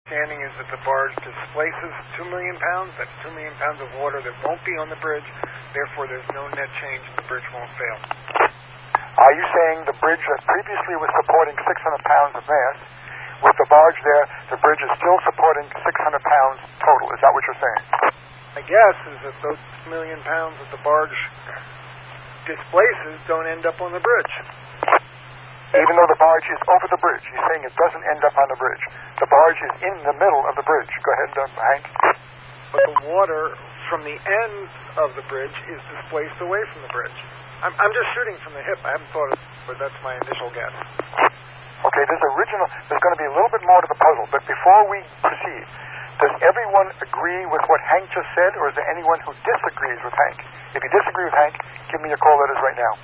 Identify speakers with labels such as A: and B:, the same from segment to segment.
A: understanding is that the barge displaces 2 million pounds. That's 2 million pounds of water that won't be on the bridge. Therefore, there's no net change and the bridge won't fail.
B: Are you saying the bridge that previously was supporting 600 pounds of mass, with the barge there, the bridge is still supporting 600 pounds total? Is that what you're saying?
A: My guess is that those 2 million pounds that the barge displaces don't end up on the bridge.
B: Even though the barge is over the bridge, you're saying it doesn't end up on the bridge. The barge is in the middle of the bridge. Go ahead, Hank.
A: But the water from the ends of the bridge is displaced away from the bridge. I'm just shooting from the hip. I haven't thought of it, but that's my initial guess.
B: Okay, there's going to be a little bit more to the puzzle, but before we proceed, does everyone agree with what Hank just said, or is there anyone who disagrees with Hank? If you disagree with Hank, give me a call letters right now.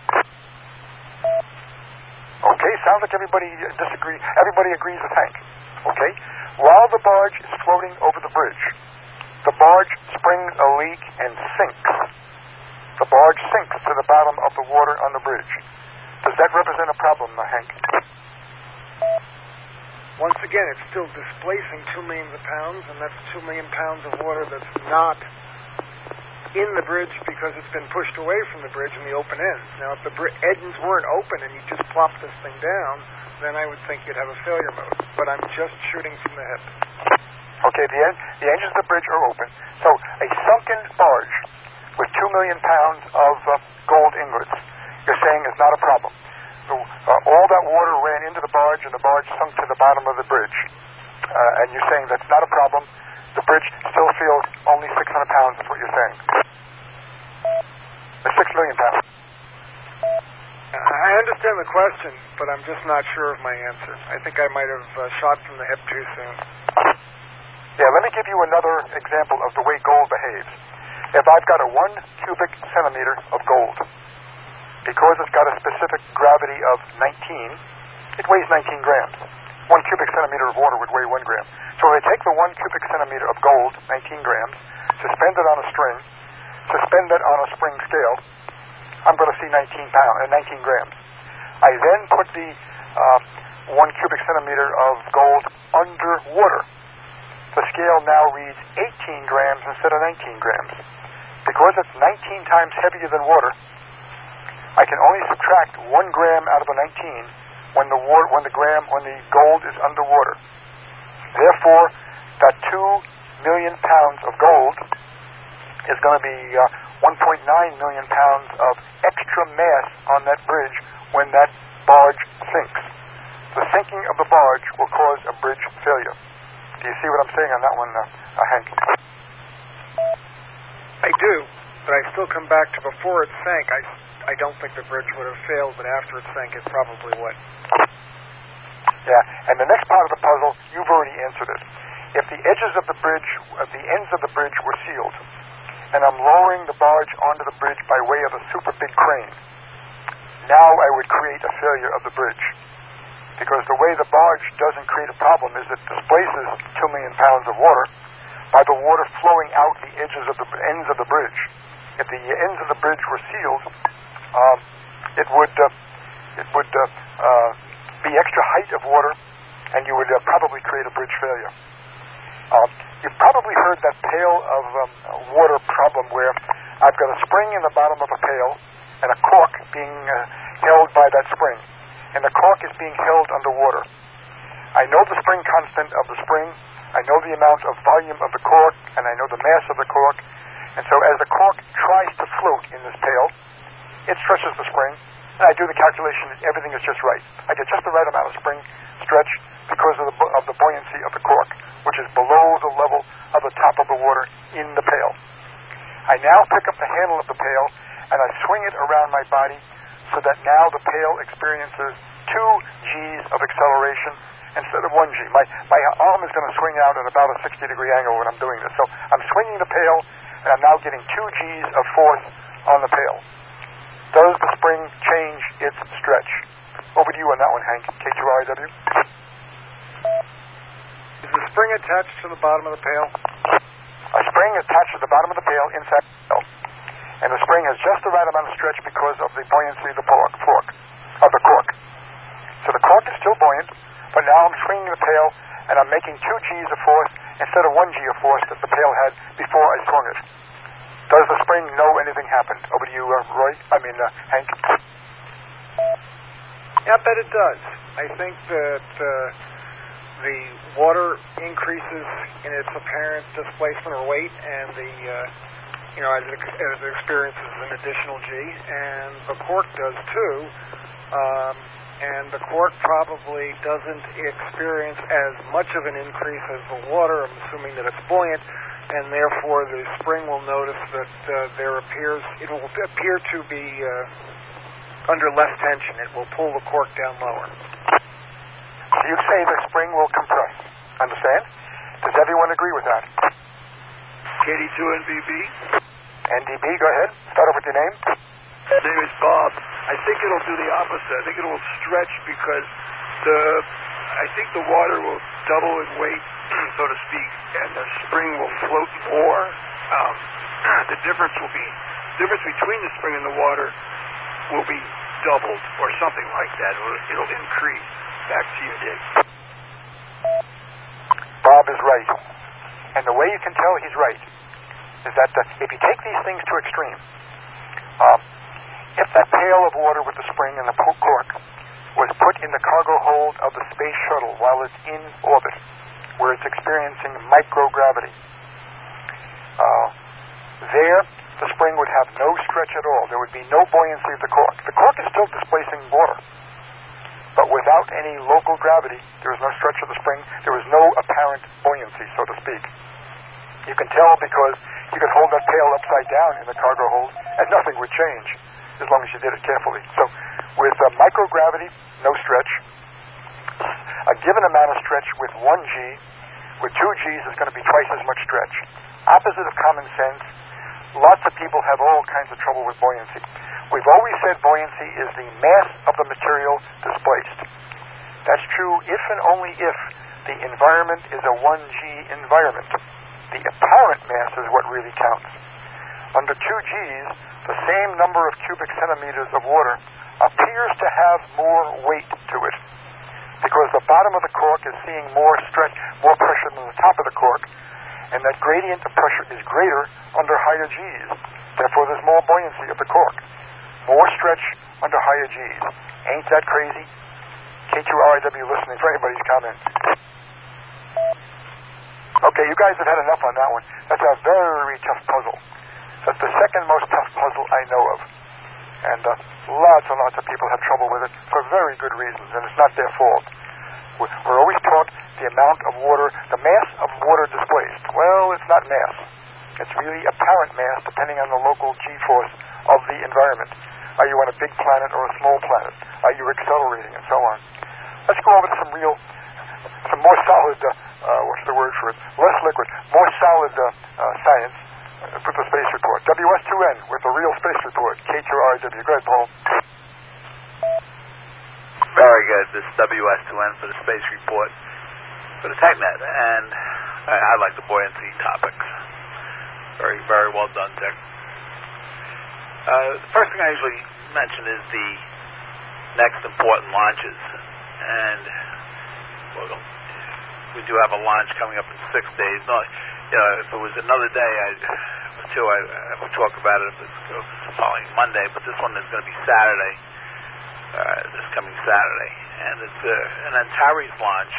B: Okay, sounds like everybody agrees with Hank. Okay, while the barge is floating over the bridge, the barge springs a leak and sinks. The barge sinks to the bottom of the water on the bridge. Does that represent a problem, Hank?
A: Once again, it's still displacing 2 million pounds, and that's 2 million pounds of water that's not in the bridge because it's been pushed away from the bridge in the open ends. Now, if the ends weren't open and you just plop this thing down, then I would think you'd have a failure mode. But I'm just shooting from the hip.
B: Okay, the edges of the bridge are open. So a sunken barge with 2 million pounds of gold ingots, you're saying is not a problem. All that water ran into the barge and the barge sunk to the bottom of the bridge. And you're saying that's not a problem. The bridge still feels only 600 pounds is what you're saying. 6 million pounds.
A: I understand the question, but I'm just not sure of my answer. I think I might have shot from the hip too soon.
B: Yeah, let me give you another example of the way gold behaves. If I've got a 1 cubic centimeter of gold, because it's got a specific gravity of 19, it weighs 19 grams. 1 cubic centimeter of water would weigh 1 gram. So if I take the 1 cubic centimeter of gold, 19 grams, suspend it on a string, suspend it on a spring scale, I'm going to see 19 grams. I then put the 1 cubic centimeter of gold under water. The scale now reads 18 grams instead of 19 grams. Because it's 19 times heavier than water, I can only subtract 1 gram out of the 19 when the gold is underwater. Therefore, that 2 million pounds of gold is going to be 1.9 million pounds of extra mass on that bridge when that barge sinks. The sinking of the barge will cause a bridge failure. Do you see what I'm saying on that one, Hank?
A: I do, but I still come back to before it sank. I don't think the bridge would have failed, but after it sank, it probably would.
B: Yeah, and the next part of the puzzle, you've already answered it. If the edges of the bridge, the ends of the bridge were sealed, and I'm lowering the barge onto the bridge by way of a super big crane, now I would create a failure of the bridge. Because the way the barge doesn't create a problem is it displaces 2 million pounds of water by the water flowing out the edges of the ends of the bridge. If the ends of the bridge were sealed, it would be extra height of water, and you would probably create a bridge failure. You've probably heard that pail of water problem where I've got a spring in the bottom of a pail and a cork being held by that spring, and the cork is being held underwater. I know the spring constant of the spring, I know the amount of volume of the cork, and I know the mass of the cork, and so as the cork tries to float in this pail, it stretches the spring, and I do the calculation that everything is just right. I get just the right amount of spring stretch because of the buoyancy of the cork, which is below the level of the top of the water in the pail. I now pick up the handle of the pail, and I swing it around my body so that now the pail experiences 2 G's of acceleration instead of 1 G. My arm is going to swing out at about a 60-degree angle when I'm doing this. So I'm swinging the pail, and I'm now getting 2 G's of force on the pail. Does the spring change its stretch? Over to you on that one, Hank. K2RIW.
A: Is the spring attached to the bottom of the pail?
B: A spring attached to the bottom of the pail inside the pail. And the spring has just the right amount of stretch because of the buoyancy of the cork. So the cork is still buoyant. but now I'm swinging the pail, and I'm making 2 G's of force instead of 1 G of force that the pail had before I swung it. Does the spring know anything happened? Over to you, Hank.
A: Yeah, I bet it does. I think that the water increases in its apparent displacement or weight, and as it experiences an additional G, and the cork does too. And the cork probably doesn't experience as much of an increase as the water. I'm assuming that it's buoyant, and therefore the spring will notice that it will appear to be under less tension. It will pull the cork down lower.
B: So you say the spring will compress. Understand? Does everyone agree with that?
C: KD2NBB.
B: NDB, go ahead. Start off with your name.
C: My name is Bob. I think it'll do the opposite. I think it will stretch because I think the water will double in weight, so to speak, and the spring will float more. The difference between the spring and the water will be doubled or something like that. It'll increase. Back to you, Dick.
B: Bob is right. And the way you can tell he's right is that if you take these things to extreme, if that pail of water with the spring and the cork was put in the cargo hold of the space shuttle while it's in orbit, where it's experiencing microgravity, there the spring would have no stretch at all. There would be no buoyancy of the cork. The cork is still displacing water, but without any local gravity, there is no stretch of the spring. There is no apparent buoyancy, so to speak. You can tell because you could hold that pail upside down in the cargo hold, and nothing would change as long as you did it carefully. So with microgravity, no stretch. A given amount of stretch with 1 G, with 2 G's is going to be twice as much stretch. Opposite of common sense, lots of people have all kinds of trouble with buoyancy. We've always said buoyancy is the mass of the material displaced. That's true if and only if the environment is a 1G environment. The apparent mass is what really counts. Under 2 G's, the same number of cubic centimeters of water appears to have more weight to it, because the bottom of the cork is seeing more stretch, more pressure than the top of the cork, and that gradient of pressure is greater under higher G's. Therefore, there's more buoyancy of the cork. More stretch under higher G's. Ain't that crazy? K2RIW listening for anybody's comment. Okay, you guys have had enough on that one. That's a very tough puzzle. That's the second most tough puzzle I know of. And lots and lots of people have trouble with it for very good reasons, and it's not their fault. We're always taught the amount of water, the mass of water displaced. Well, it's not mass. It's really apparent mass depending on the local G-force of the environment. Are you on a big planet or a small planet? Are you accelerating and so on? Let's go over to some more solid, what's the word for it? Less liquid, more solid science with the space report. WS2N with the real space report. K2RW. Go ahead, Paul.
D: Very good. This is WS2N for the space report for the TechNet. And I like the buoyancy topics. Very, very well done, Dick. The first thing I usually mention is the next important launches. And we do have a launch coming up in 6 days. No, if it was another day, I would talk about it if it's the following Monday. But this one is going to be Saturday, this coming Saturday. And it's an Antares launch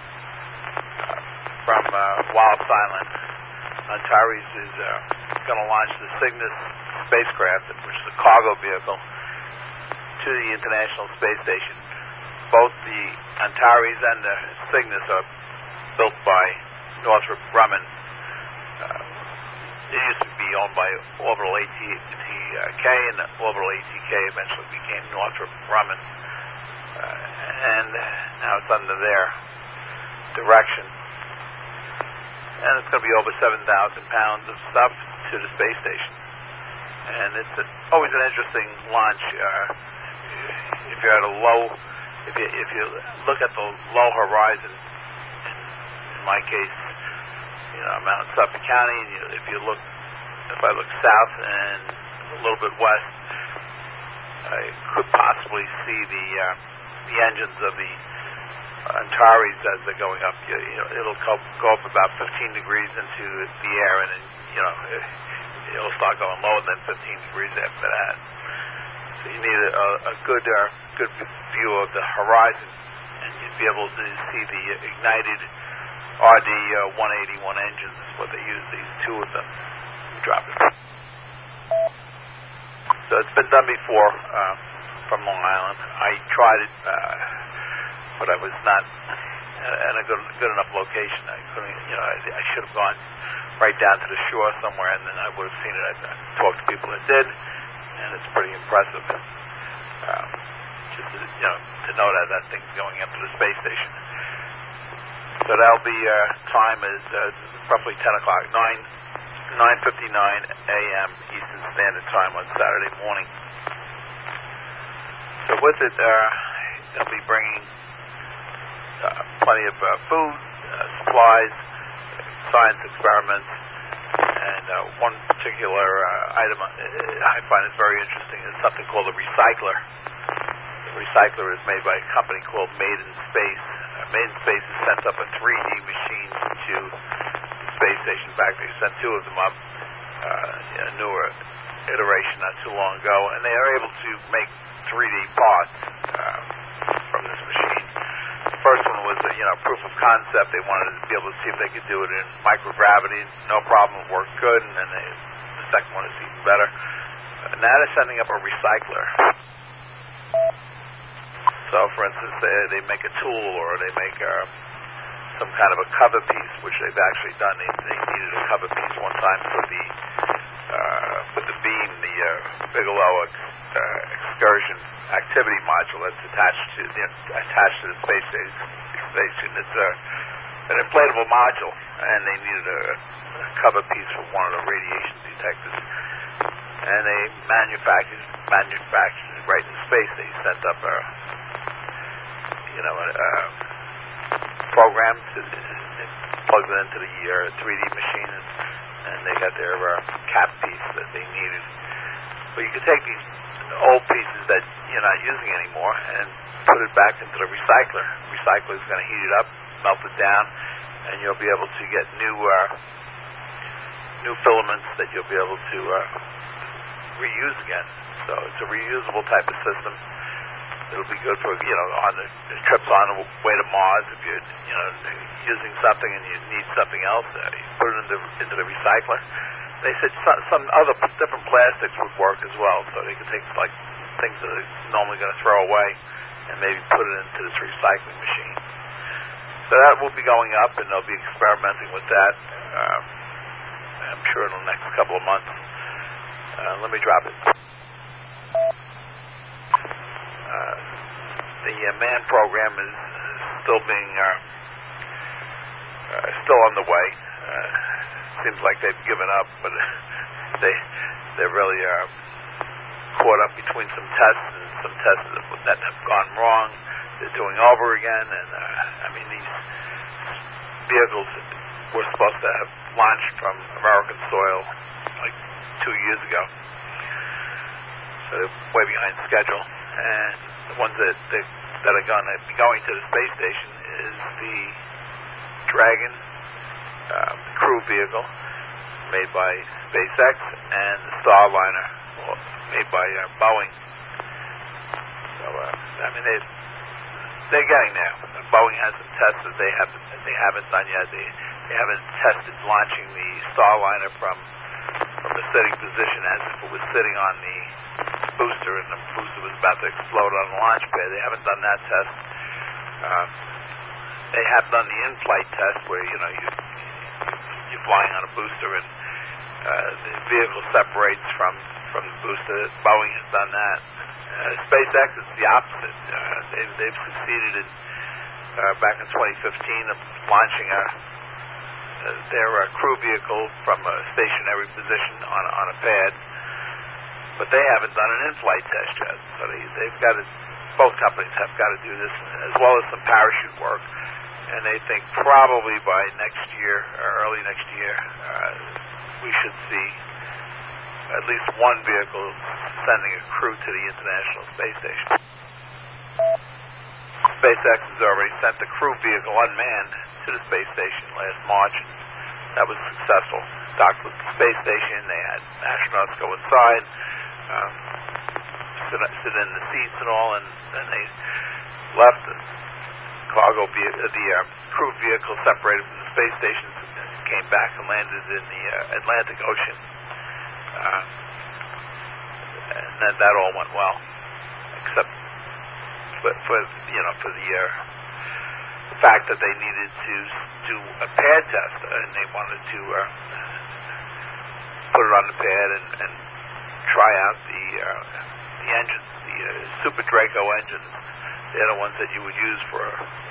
D: from Wallops Island. Antares is going to launch the Cygnus spacecraft, which is a cargo vehicle, to the International Space Station. Both the Antares and the Cygnus are built by Northrop Grumman. It used to be owned by Orbital ATK, and Orbital ATK eventually became Northrop Grumman. And now it's under their direction. And it's going to be over 7,000 pounds of stuff to the space station. And it's always an interesting launch. If you're at a low, if you look at the low horizon, in my case, I'm out in Suffolk County, and if I look south and a little bit west, I could possibly see the engines of the Antares as they're going up. It'll go up about 15 degrees into the air, and then, it'll start going lower than 15 degrees after that. So you need a good view of the horizon, and you'd be able to see the ignited RD-181 engines. Is what they use. These two of them. Drop it. So it's been done before from Long Island. I tried it, but I was not at a good enough location. I couldn't. I should have gone right down to the shore somewhere, and then I would have seen it. I talked to people that did, and it's pretty impressive. Just to know that thing's going up to the space station. So that'll be time is roughly 10 o'clock, 9:59 a.m. Eastern Standard Time on Saturday morning. So with it, they'll be bringing plenty of food, supplies, science experiments, and one particular item I find is very interesting is something called a recycler. The recycler is made by a company called Made in Space. Made in Space has sent up a 3D machine to the space station. In fact, they sent two of them up, a newer iteration not too long ago, and they are able to make 3D parts from this machine. The first one was proof of concept. They wanted to be able to see if they could do it in microgravity. No problem, it worked good. And then the second one is even better. Now they're sending up a recycler. So, for instance, they make a tool, or they make some kind of a cover piece, which they've actually done. They needed a cover piece one time for the beam, the Bigelow excursion activity module that's attached to the space station. It's an inflatable module, and they needed a cover piece for one of the radiation detectors. And they manufactured it right in space. They sent up a program to plug it into the 3D machine, and they got their cap piece that they needed. But you can take these old pieces that you're not using anymore and put it back into the recycler. The recycler is going to heat it up, melt it down, and you'll be able to get new filaments that you'll be able to reuse again. So it's a reusable type of system. It'll be good for on the trips on the way to Mars. If you're using something and you need something else, you put it into the recycler. They said some other different plastics would work as well, so they could take like things that are normally going to throw away and maybe put it into this recycling machine. So that will be going up, and they'll be experimenting with that. I'm sure in the next couple of months. Let me drop it. The manned program is still being still underway. Seems like they've given up, but they're really caught up between some tests and some tests that have gone wrong. They're doing over again, and these vehicles were supposed to have launched from American soil like 2 years ago, so they're way behind schedule. And the ones that are going to be going to the space station is the Dragon crew vehicle made by SpaceX, and the Starliner made by Boeing. So they're getting there. Boeing has some tests that they haven't done yet. They haven't tested launching the Starliner from a sitting position as if it was sitting on the booster, and the booster was about to explode on the launch pad. They haven't done that test. They have done the in-flight test where you're flying on a booster and the vehicle separates from the booster. Boeing has done that. SpaceX is the opposite. They've succeeded in back in 2015 of launching their crew vehicle from a stationary position on a pad, but they haven't done an in-flight test yet. So they've got to. Both companies have got to do this, as well as some parachute work. And they think probably by next year, or early next year, we should see at least one vehicle sending a crew to the International Space Station. SpaceX has already sent the crew vehicle unmanned to the space station last March. That was successful. Docked with the space station. They had astronauts go inside, sit in the seats and all, and then they left. The crew vehicle separated from the space station, came back and landed in the Atlantic Ocean. And then that all went well, except for the fact that they needed to do a pad test, and they wanted to put it on the pad and try out the engines, the Super Draco engines. They're the ones that you would use for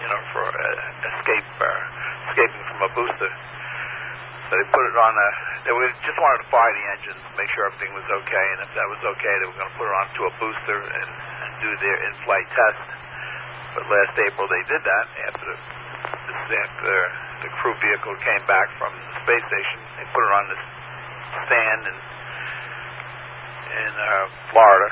D: escaping from a booster. So they put it on they just wanted to fire the engines, make sure everything was okay, and if that was okay, they were going to put it onto a booster and do their in-flight test. But last April they did that after the crew vehicle came back from the space station. They put it on the stand in Florida.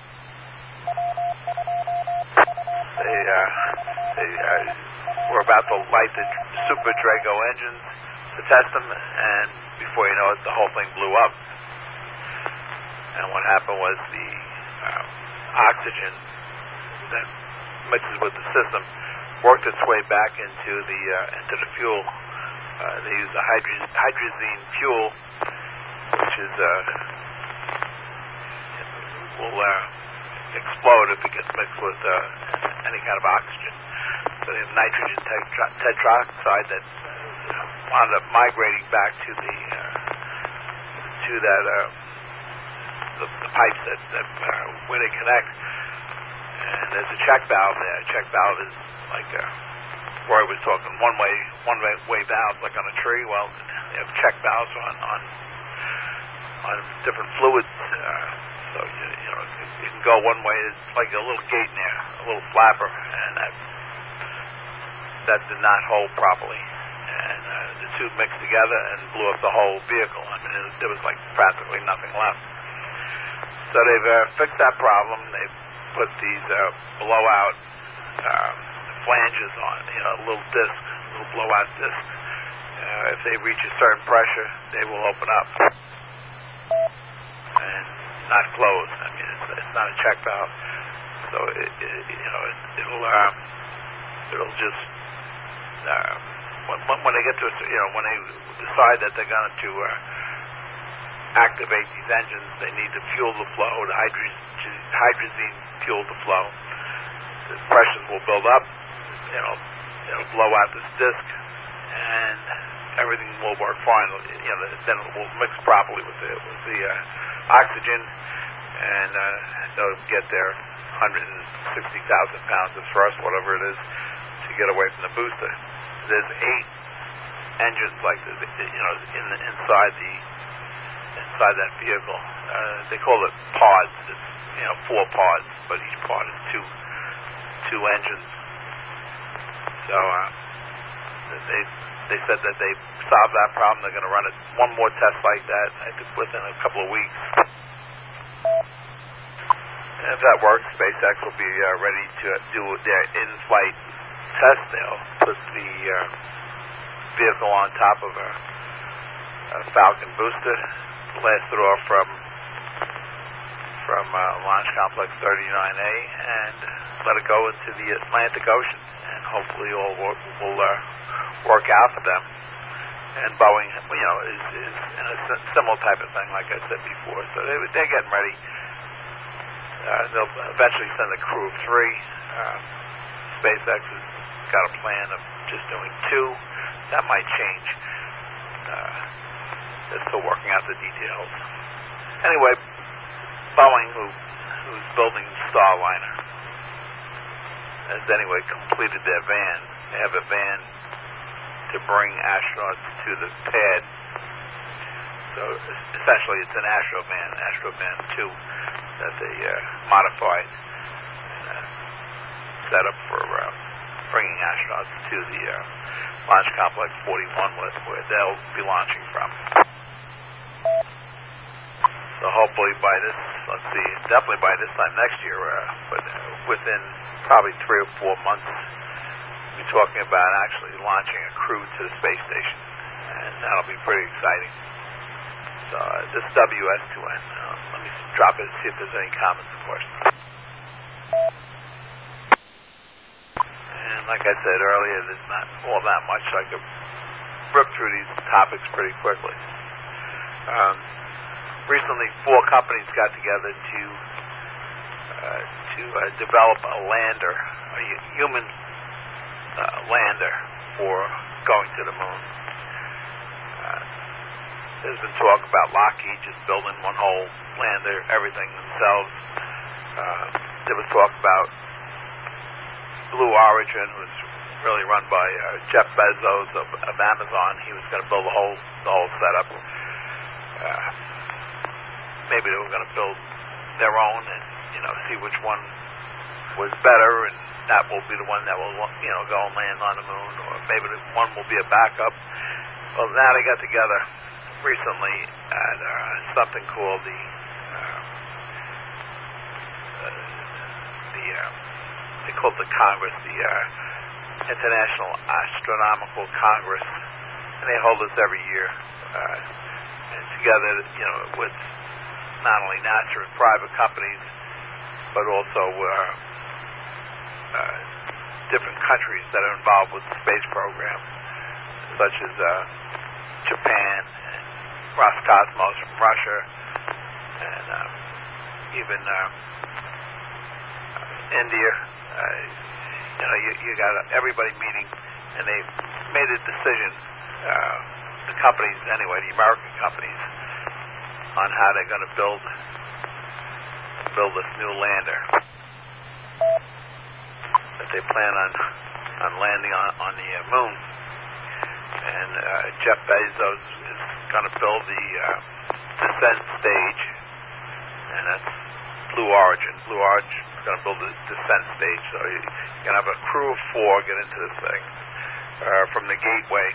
D: They were about to light the Super Draco engines to test them, and before you know it, the whole thing blew up. And what happened was the oxygen that mixes with the system worked its way back into the fuel. They use a hydrazine fuel, which is will explode if it gets mixed with any kind of oxygen. So they have nitrogen tetroxide that wound up migrating back to the pipes that where they connect. And there's a check valve there. A check valve is like Roy was talking one way valve like on a tree. Well, they have check valves on different fluids. So you can go one way. It's like a little gate in there, a little flapper, and that did not hold properly. And the two mixed together and blew up the whole vehicle. I mean, there was like practically nothing left. So they've fixed that problem. They've put these blowout flanges on, little blowout discs. If they reach a certain pressure, they will open up and not close. I mean, it's not a check valve, so it'll just when they get to when they decide that they're going to activate these engines, they need to fuel the flow. The hydrazine fuel the flow. The pressures will build up. It'll blow out this disc, and everything will work fine. Then it will mix properly with the oxygen, and they'll get their 160,000 pounds of thrust, whatever it is, to get away from the booster. There's 8 engines like this, inside that vehicle. They call it pods. It's 4 pods, but each pod is two engines. So they said that they solved that problem. They're going to run one more test like that, I think, within a couple of weeks. And if that works, SpaceX will be ready to do their in-flight test. They'll put the vehicle on top of a Falcon booster, blast it off from Launch Complex 39A, and let it go into the Atlantic Ocean. And hopefully all will work out for them. And Boeing, is in a similar type of thing, like I said before. So they're getting ready. They'll eventually send a crew of 3. SpaceX has got a plan of just doing 2. That might change. They're still working out the details. Anyway, Boeing, who's building Starliner, has anyway completed their van. They have a van to bring astronauts to the pad. So essentially it's an Astrovan 2 that they modified and set up for bringing astronauts to the Launch Complex 41 where they'll be launching from. So hopefully definitely by this time next year, but within probably 3 or 4 months, be talking about actually launching a crew to the space station, and that'll be pretty exciting. So this WS2N. Let me drop it and see if there's any comments or questions. And like I said earlier, there's not all that much. So I could rip through these topics pretty quickly. Recently, 4 companies got together to develop a lander, a human lander for going to the moon. There's been talk about Lockheed just building one whole lander, everything themselves. There was talk about Blue Origin, was really run by Jeff Bezos of Amazon. He was going to build the whole setup. Maybe they were going to build their own and see which one was better, and that will be the one that will go and land on the moon, or maybe the one will be a backup. Well, now they got together recently at something called the they call it the Congress, the International Astronomical Congress, and they hold this every year. And together, with not only NASA and private companies, but also different countries that are involved with the space program, such as Japan and Roscosmos from Russia, and even India. You got everybody meeting, and they made a decision, the companies anyway, the American companies, on how they're going to build this new lander that they plan on landing on the moon. And Jeff Bezos is going to build the descent stage, and that's Blue Origin. Blue Origin is going to build the descent stage, so you're going to have a crew of 4 get into this thing from the Gateway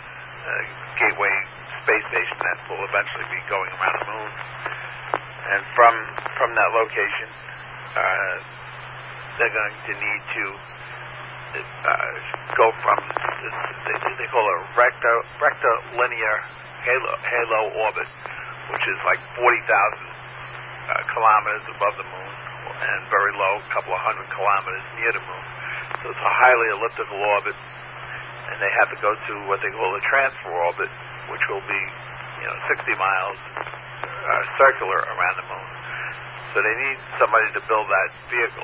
D: space station that will eventually be going around the moon. And from that location, they're going to need to go from this, they call it a rectilinear halo orbit, which is like 40,000 kilometers above the moon, and very low, a couple of 100 kilometers near the moon. So it's a highly elliptical orbit, and they have to go to what they call a transfer orbit, which will be 60 miles circular around the moon. So they need somebody to build that vehicle,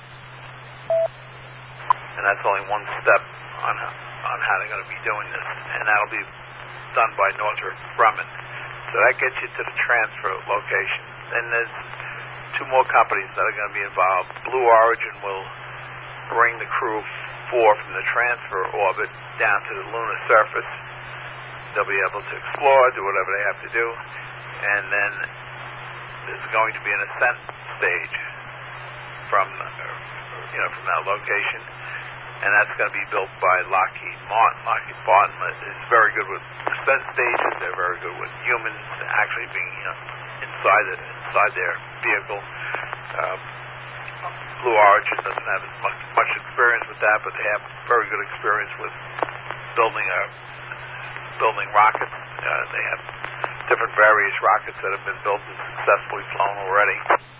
D: and that's only one step on how they're going to be doing this, and that'll be done by Northrop Grumman. So that gets you to the transfer location. Then there's 2 more companies that are going to be involved. Blue Origin will bring the crew 4 from the transfer orbit down to the lunar surface. They'll be able to explore, do whatever they have to do, and then there's going to be an ascent stage from that location, and that's going to be built by Lockheed Martin. Lockheed Martin is very good with ascent stages. They're very good with humans actually being inside their vehicle. Blue Origin doesn't have as much experience with that, but they have very good experience with building rockets. They have different various rockets that have been built and successfully flown already.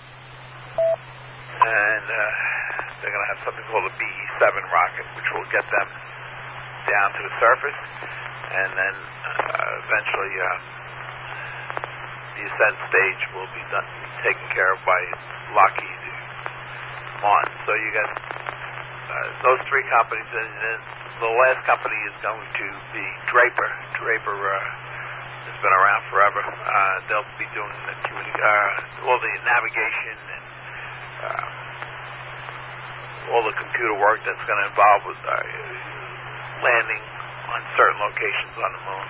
D: And they're going to have something called a BE-7 rocket, which will get them down to the surface, and then eventually the ascent stage will be taken care of by Lockheed Martin. So you got those 3 companies, and then the last company is going to be Draper. Draper has been around forever. They'll be doing all the navigation and all the computer work that's going to involve with landing on certain locations on the moon.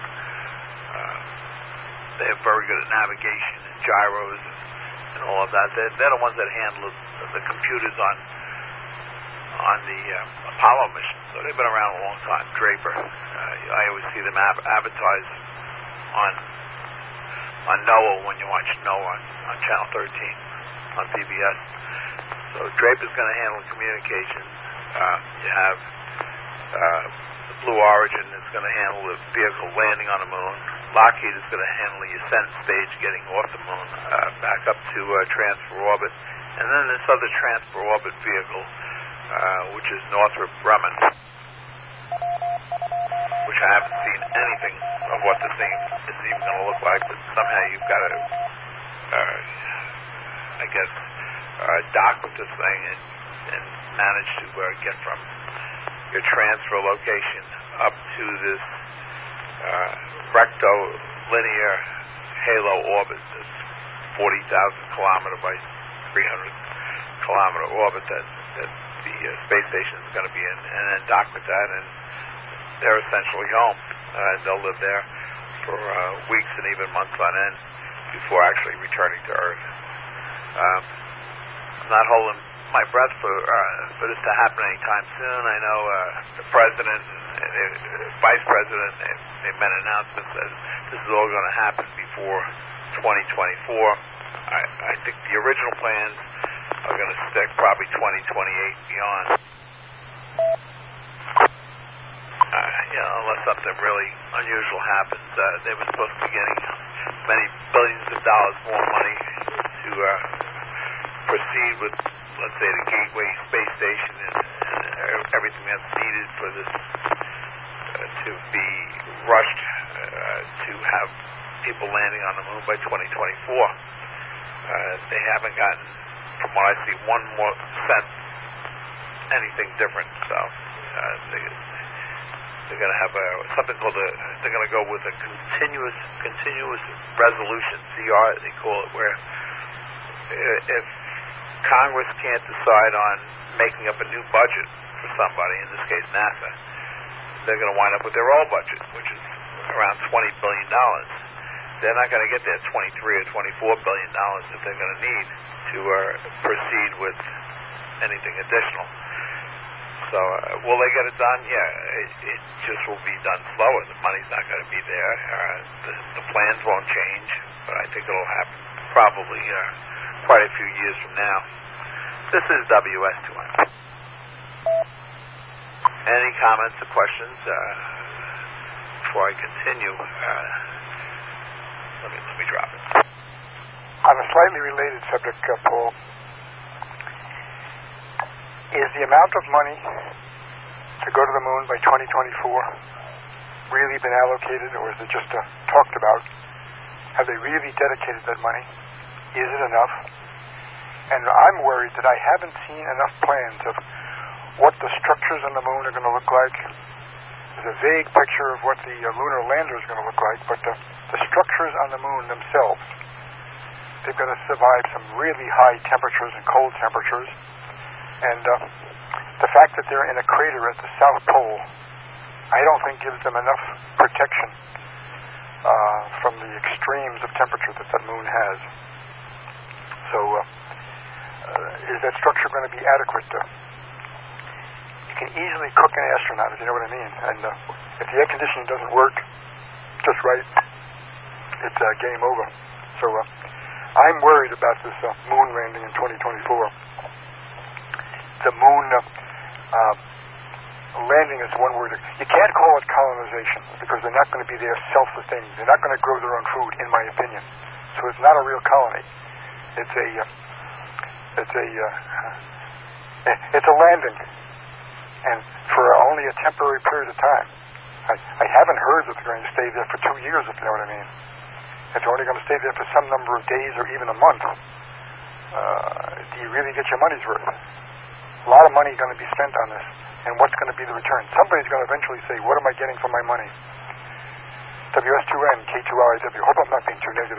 D: They have very good at navigation and gyros and all of that. They're the ones that handle the computers on the Apollo mission. So they've been around a long time. Draper. I always see them advertised on NOAA when you watch NOAA on Channel 13 on PBS. So Draper's going to handle communications. You have The Blue Origin is going to handle the vehicle landing on the moon. Lockheed is going to handle the ascent stage getting off the moon, back up to transfer orbit. And then this other transfer orbit vehicle, which is Northrop Grumman, which I haven't seen anything of what the thing is even going to look like, but somehow you've got to, I guess, dock with this thing and manage to get from your transfer location up to this rectilinear halo orbit, this 40,000 kilometer by 300 kilometer orbit that the space station is going to be in, and then dock with that, and they're essentially home. They'll live there for weeks and even months on end before actually returning to Earth. I'm not holding my breath for this to happen anytime soon. I know the president and vice president, they made announcements that this is all going to happen before 2024. I think the original plans are going to stick probably 2028 beyond. Unless something really unusual happens. They were supposed to be getting many billions of dollars more money to proceed with, let's say, the Gateway space station and everything that's needed for this to be rushed to have people landing on the moon by 2024. They haven't gotten, from what I see, one more cent anything different. So they're going to have something called they're going to go with a continuous resolution, CR they call it, where if Congress can't decide on making up a new budget for somebody, in this case NASA, they're going to wind up with their old budget, which is around $20 billion. They're not going to get that $23 or $24 billion that they're going to need to proceed with anything additional. So will they get it done? Yeah, it just will be done slower. The money's not going to be there. The plans won't change, but I think it'll happen probably quite a few years from now. This is WS200. Any comments or questions before I continue? Let me drop it.
B: On a slightly related subject, Paul, is the amount of money to go to the moon by 2024 really been allocated, or is it just talked about? Have they really dedicated that money? Is it enough? And I'm worried that I haven't seen enough plans of what the structures on the moon are going to look like. There's a vague picture of what the lunar lander is going to look like, but the structures on the moon themselves, they've got to survive some really high temperatures and cold temperatures. And the fact that they're in a crater at the South Pole, I don't think gives them enough protection from the extremes of temperature that moon has. So is that structure going to be adequate? You can easily cook an astronaut, if you know what I mean. And if the air conditioning doesn't work just right, it's game over. So I'm worried about this moon landing in 2024. The moon landing is one word. You can't call it colonization because they're not going to be there self-sustaining. They're not going to grow their own food, in my opinion. So it's not a real colony. It's a landing, and for only a temporary period of time. I haven't heard that they're going to stay there for 2 years, if you know what I mean. If they're only going to stay there for some number of days or even a month, do you really get your money's worth? A lot of money is going to be spent on this, and what's going to be the return? Somebody's going to eventually say, what am I getting for my money? WS2N, K2RIW. Hope I'm not being too negative.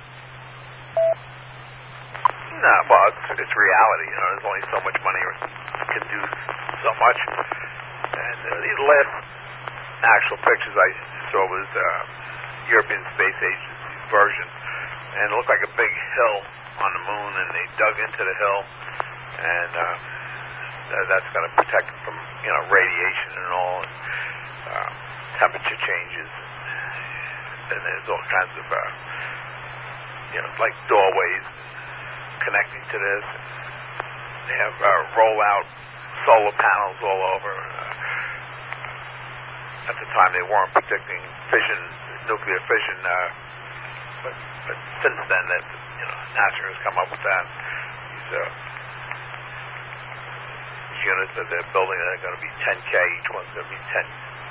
D: No, well, it's reality. There's only so much money can do so much. And the last actual pictures I saw was European Space Agency's version, and it looked like a big hill on the moon, and they dug into the hill, and that's going to protect them from radiation and all, and temperature changes, and there's all kinds of like doorways connecting to this. They have roll-out solar panels all over. at the time they weren't predicting fission, nuclear fission, but since then, that NASA has come up with that. These units that they're building are going to be 10K. Each one's going to be 10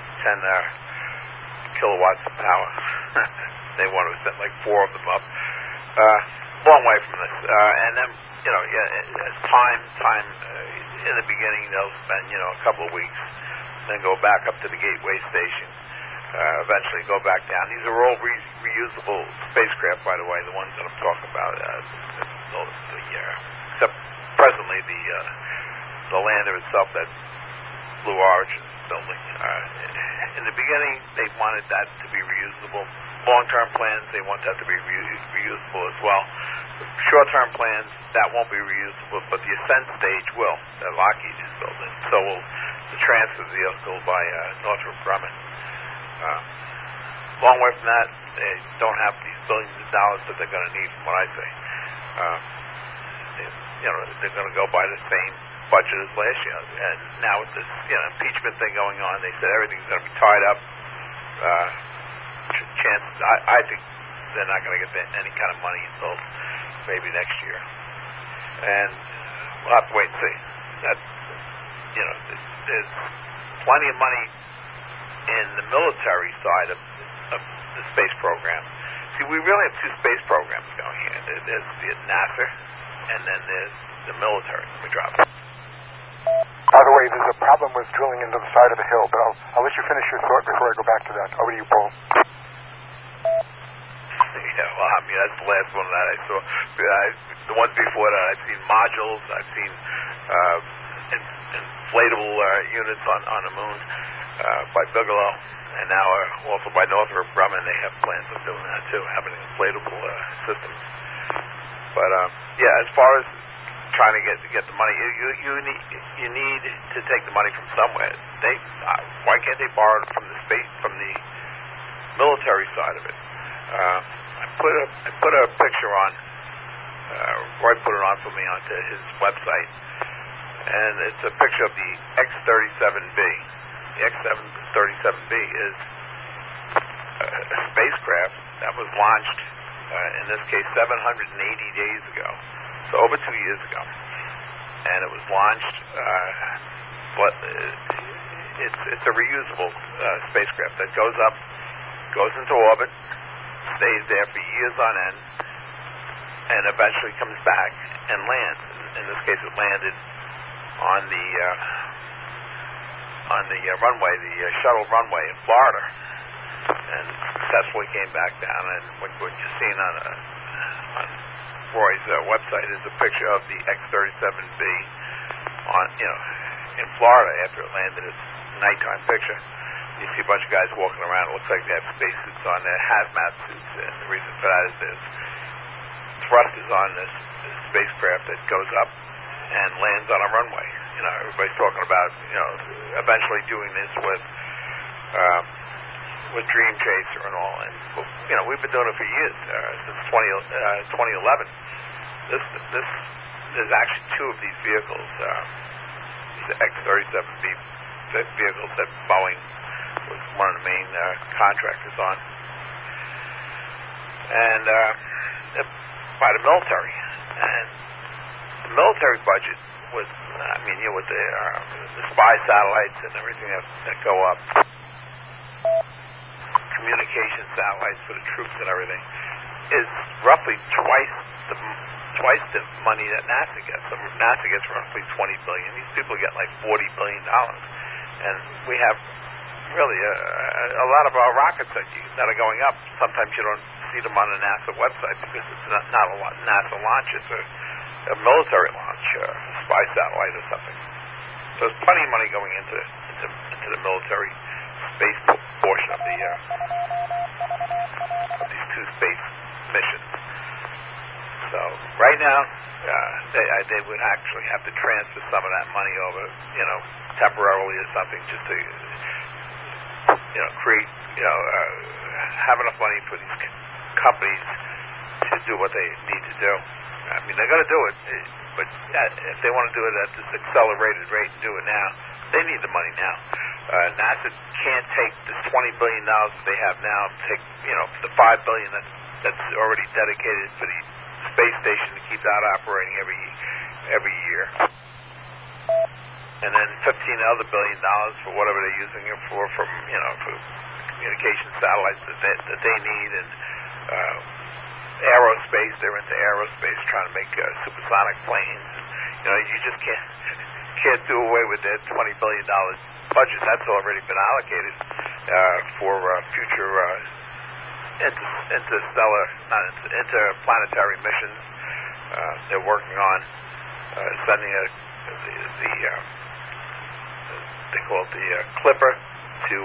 D: kilowatts of power. They want to set like 4 of them up. Long way from this. And then, as time in the beginning, they'll spend, a couple of weeks, then go back up to the Gateway Station, eventually go back down. These are all reusable spacecraft, by the way, the ones that I'm talking about. Except presently the lander itself that Blue Origin is building. In the beginning, they wanted that to be reusable. Long-term plans, they want that to be reusable as well. Short-term plans, that won't be reusable, but the ascent stage will, that Lockheed is building. So will the transfer vehicle by Northrop Grumman. Long way from that, they don't have these billions of dollars that they're going to need, from what I say. They're going to go by the same budget as last year. And now with this impeachment thing going on, they said everything's going to be tied up. Chances, I think they're not going to get any kind of money until maybe next year. And we'll have to wait and see. There's plenty of money in the military side of the space program. See, we really have 2 space programs going here. There's the NASA, and then there's the military. Let me drop it.
B: By the way, there's a problem with drilling into the side of the hill, but I'll let you finish your thought before I go back to that. Over to you, Paul.
D: Yeah, well, I mean, that's the last one that I saw. The ones before that, I've seen modules, I've seen inflatable units on the moon by Bigelow, and now also by Northrop Grumman. They have plans of doing that too, having inflatable systems. But as far as trying to get the money, you need to take the money from somewhere. Why can't they borrow it from the military side of it? I put a picture on. Roy put it on for me onto his website, and it's a picture of the X-37B. The X-37B is a spacecraft that was launched, in this case, 780 days ago, so over 2 years ago, and it was launched. But it's a reusable spacecraft that goes up, goes into orbit, stays there for years on end, and eventually comes back and lands. In this case, it landed on the runway, the shuttle runway in Florida, and successfully came back down. And what you're seeing on Roy's website is a picture of the X-37B in Florida after it landed. It's a nighttime picture. You see a bunch of guys walking around. It looks like they have spacesuits on, their hazmat suits, and the reason for that is there's thrusters on this spacecraft that goes up and lands on a runway. Everybody's talking about eventually doing this with Dream Chaser and all, and we've been doing it for years, since 2011. There's actually 2 of these vehicles, these X-37B vehicles that Boeing was one of the main contractors on, and by the military. And the military budget was, with the spy satellites and everything that go up, communication satellites for the troops and everything, is roughly twice the money that NASA gets. So NASA gets roughly $20 billion. These people get like $40 billion, and we have really a lot of our rockets that are going up. Sometimes you don't see them on the NASA website because it's not a NASA launch. It's a military launch, a spy satellite or something. So there's plenty of money going into the military space portion of these 2 space missions. So right now, they would actually have to transfer some of that money over, temporarily or something, just to create, have enough money for these companies to do what they need to do. They're going to do it, but if they want to do it at this accelerated rate and do it now, they need the money now. NASA can't take this $20 billion that they have now, take the $5 billion that's already dedicated for the space station to keep that operating every year, and then $15 other billion for whatever they're using it for communication satellites that they need, and aerospace. They're into aerospace, trying to make supersonic planes. You just can't do away with that $20 billion budget. That's already been allocated for future interplanetary missions. They're working on sending they call it the Clipper to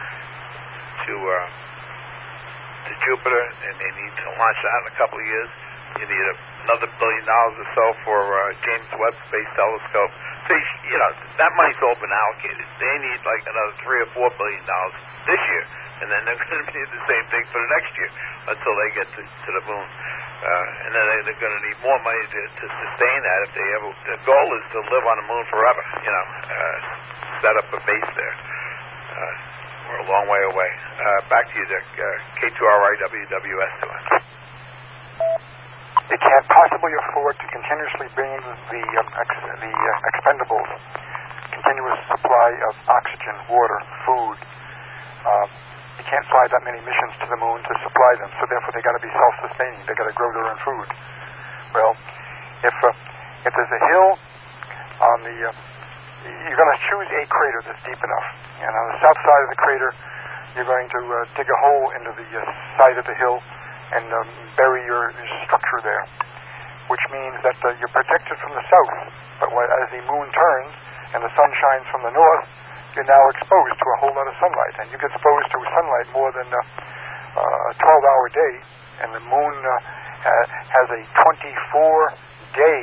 D: Jupiter, and they need to launch that in a couple of years. You need another $1 billion or so for James Webb Space Telescope. So that money's all been allocated. They need like another $3 or $4 billion this year, and then they're going to need the same thing for the next year until they get to the moon. And then they're going to need more money to sustain that. If they ever, the goal is to live on the moon forever. Set up a base there. We're a long way away. Back to you, Dick. K2RI
B: They can't possibly afford to continuously bring the expendables, continuous supply of oxygen, water, food. You can't fly that many missions to the moon to supply them, so therefore they got to be self-sustaining. They got to grow their own food. Well, if there's a hill on the you're going to choose a crater that's deep enough, and on the south side of the crater you're going to dig a hole into the side of the hill and bury your structure there, which means that you're protected from the south, but as the moon turns and the sun shines from the north, you're now exposed to a whole lot of sunlight, and you get exposed to sunlight more than a 12-hour day, and the moon has a 24-day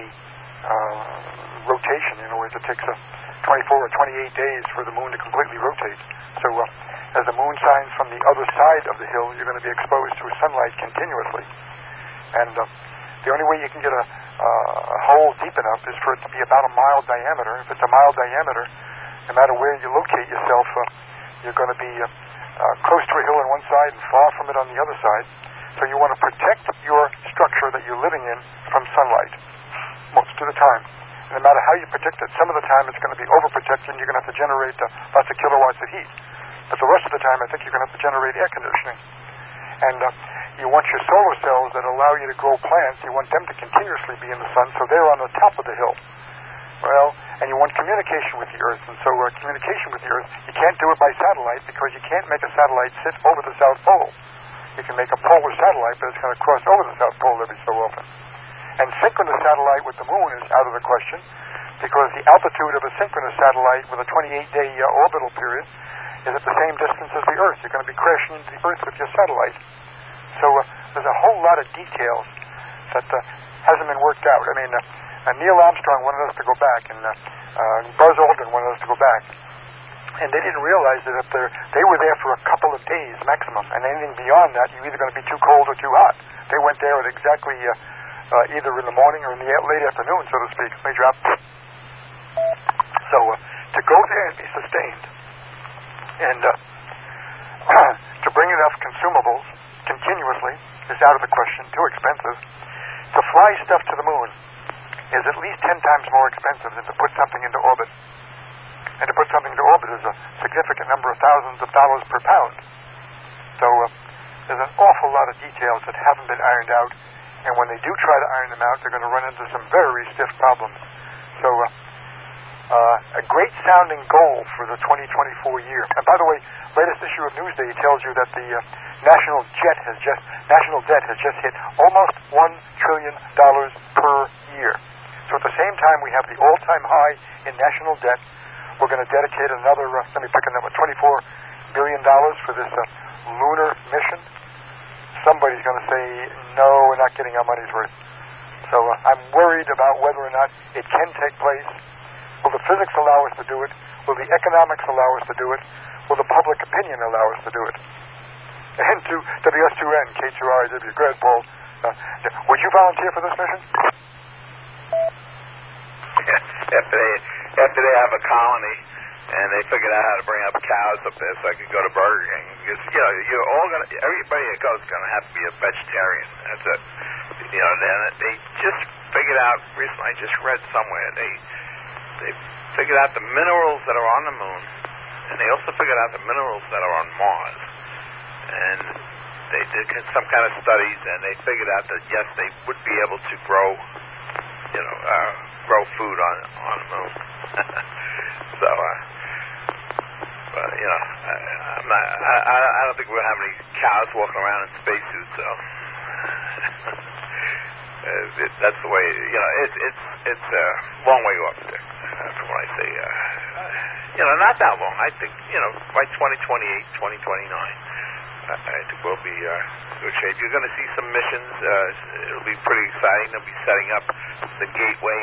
B: rotation. In other words, it takes 24 or 28 days for the moon to completely rotate. So as the moon shines from the other side of the hill, you're going to be exposed to sunlight continuously. And the only way you can get a hole deep enough is for it to be about a mile diameter. If it's a mile diameter, no matter where you locate yourself, you're going to be close to a hill on one side and far from it on the other side. So you want to protect your structure that you're living in from sunlight most of the time. And no matter how you protect it, some of the time it's going to be overprotected and you're going to have to generate lots of kilowatts of heat. But the rest of the time, I think you're going to have to generate air conditioning. And you want your solar cells that allow you to grow plants, you want them to continuously be in the sun, so they're on the top of the hill. Well, and you want communication with the Earth, and so communication with the Earth, you can't do it by satellite because you can't make a satellite sit over the South Pole. You can make a polar satellite, but it's going to cross over the South Pole every so often. And synchronous satellite with the moon is out of the question because the altitude of a synchronous satellite with a 28-day orbital period is at the same distance as the Earth. You're going to be crashing into the Earth with your satellite. So there's a whole lot of details that hasn't been worked out. I mean, Neil Armstrong wanted us to go back, and Buzz Aldrin wanted us to go back. And they didn't realize that if they were there for a couple of days maximum, and anything beyond that, you're either going to be too cold or too hot. They went there at exactly either in the morning or in the late afternoon, so to speak. They dropped. So to go there and be sustained, and to bring enough consumables continuously is out of the question, too expensive. To fly stuff to the moon is at least 10 times more expensive than to put something into orbit. And to put something into orbit is a significant number of thousands of dollars per pound. So there's an awful lot of details that haven't been ironed out, and when they do try to iron them out, they're going to run into some very stiff problems. So a great sounding goal for the 2024 year. And by the way, latest issue of Newsday tells you that the national debt has just hit almost $1 trillion per year. So at the same time we have the all-time high in national debt, we're going to dedicate another, let me pick a number, $24 billion for this lunar mission. Somebody's going to say, no, we're not getting our money's worth. So I'm worried about whether or not it can take place. Will the physics allow us to do it? Will the economics allow us to do it? Will the public opinion allow us to do it? And to WS2N, K2RIW, go ahead, Paul. Would you volunteer for this mission?
D: After they have a colony, And they figured out how to bring up cows up there so I could go to Burger King. Because, you're all everybody that goes is going to have to be a vegetarian. That's it. Then they just figured out, recently I just read somewhere, they figured out the minerals that are on the moon, and they also figured out the minerals that are on Mars. And they did some kind of studies, and they figured out that, yes, they would be able to grow food on the moon. So, I don't think we'll have any cows walking around in spacesuits, so that's the way, it's a long way off there, from what I say. Not that long. I think, by 2028, 2029, I think we'll be in good shape. You're going to see some missions. It'll be pretty exciting. They'll be setting up the Gateway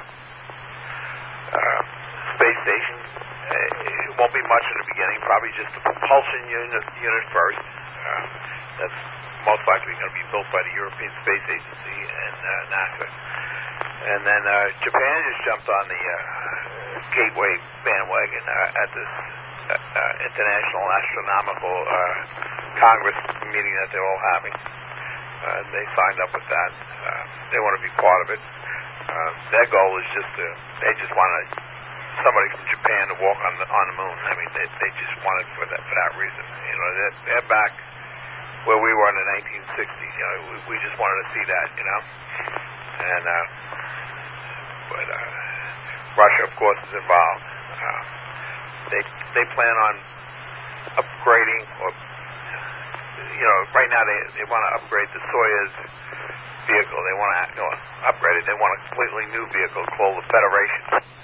D: space station. It won't be much in the beginning, probably just the propulsion unit first. That's most likely going to be built by the European Space Agency and NASA. And then Japan just jumped on the Gateway bandwagon at this International Astronomical Congress meeting that they're all having. They signed up with that. They want to be part of it. Their goal is they just want somebody from Japan to walk on the moon. I mean, they just want it for that reason. They're back where we were in the 1960s. We just wanted to see that, And but Russia, of course, is involved. They plan on upgrading, or right now they want to upgrade the Soyuz vehicle. They want to upgrade it. They want a completely new vehicle called the Federation.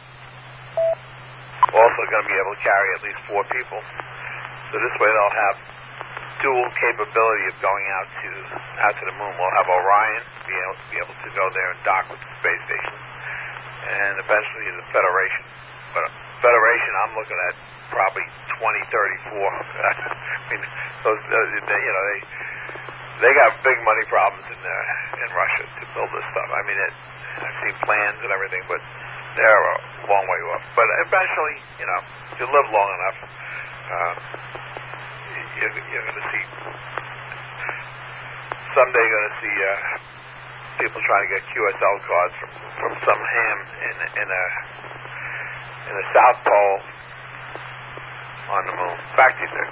D: Also going to be able to carry at least 4 people. So this way they'll have dual capability of going out to the moon. We'll have Orion be able to go there and dock with the space station, and eventually the Federation. But Federation, I'm looking at probably 2034. I mean, they got big money problems in Russia to build this stuff. I mean, I've seen plans and everything, but they're a long way off. But eventually, if you live long enough, you're going to see, someday you're going to see people trying to get QSL cards from some ham in the South Pole on the moon. Back to you, sir.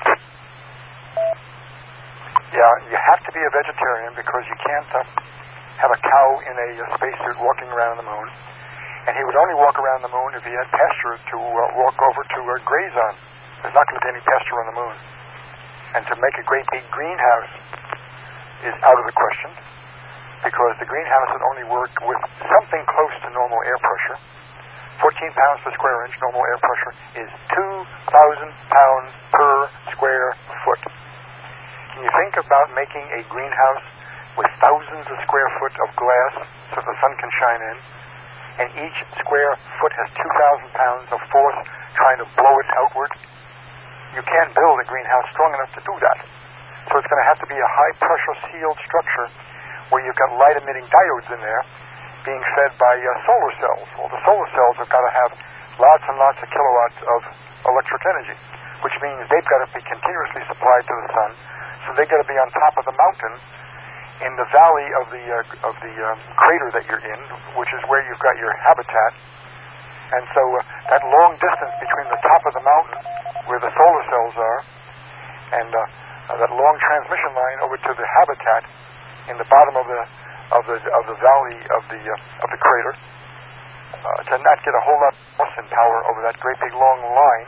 B: Yeah, you have to be a vegetarian because you can't have a cow in a spacesuit walking around the moon. And he would only walk around the moon if he had pasture to walk over to graze on. There's not going to be any pasture on the moon. And to make a great big greenhouse is out of the question, because the greenhouse would only work with something close to normal air pressure. 14 pounds per square inch normal air pressure is 2,000 pounds per square foot. Can you think about making a greenhouse with thousands of square foot of glass so the sun can shine in, and each square foot has 2,000 pounds of force trying to blow it outward? You can't build a greenhouse strong enough to do that. So it's going to have to be a high-pressure sealed structure where you've got light-emitting diodes in there being fed by solar cells. Well, the solar cells have got to have lots and lots of kilowatts of electric energy, which means they've got to be continuously supplied to the sun. So they've got to be on top of the mountain in the valley of the crater that you're in, which is where you've got your habitat. And so that long distance between the top of the mountain, where the solar cells are, and that long transmission line over to the habitat in the bottom of the valley of the crater, to not get a whole lot of in power over that great big long line.